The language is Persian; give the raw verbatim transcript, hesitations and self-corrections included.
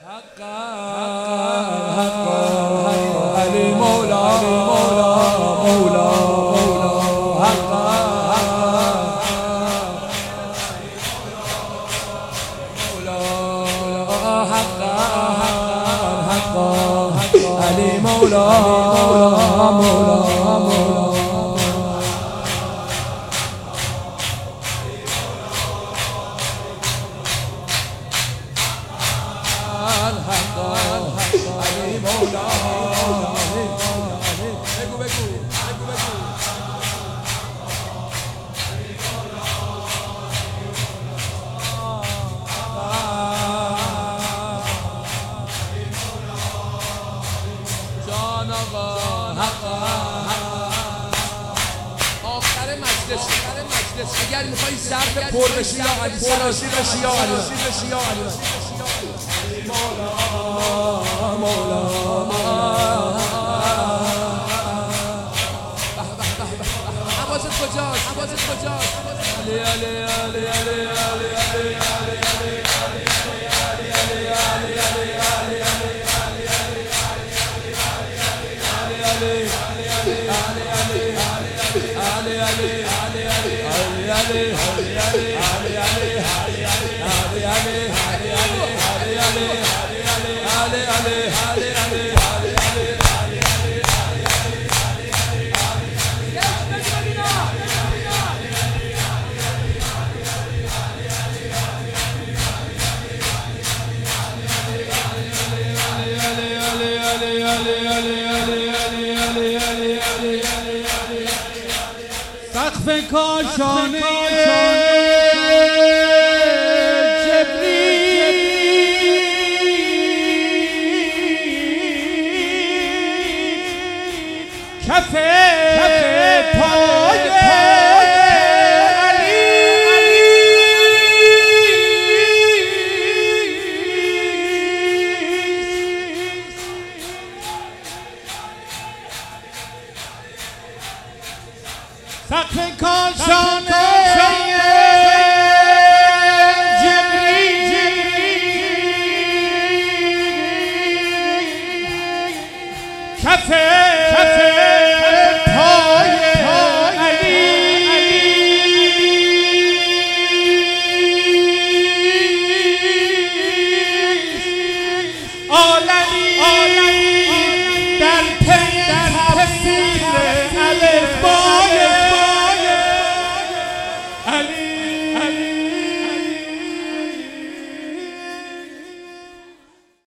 حقا حقا علی مولا مولا مولا حقا مولا حقا حقا علی مولا مولا مولا علی مولا بگو بگو بگو بگو جان آقا آخر مجلس آخر مجلس اگر میخوایی ظرف پر بشی یا علی سلاسی بشی یا علی بشی یا علی مولا مولا حواست کجاست حواست کجاست علی علی علی علی علی علی علی سقف کاشانه جبریل کف پای علی سقف کاشانه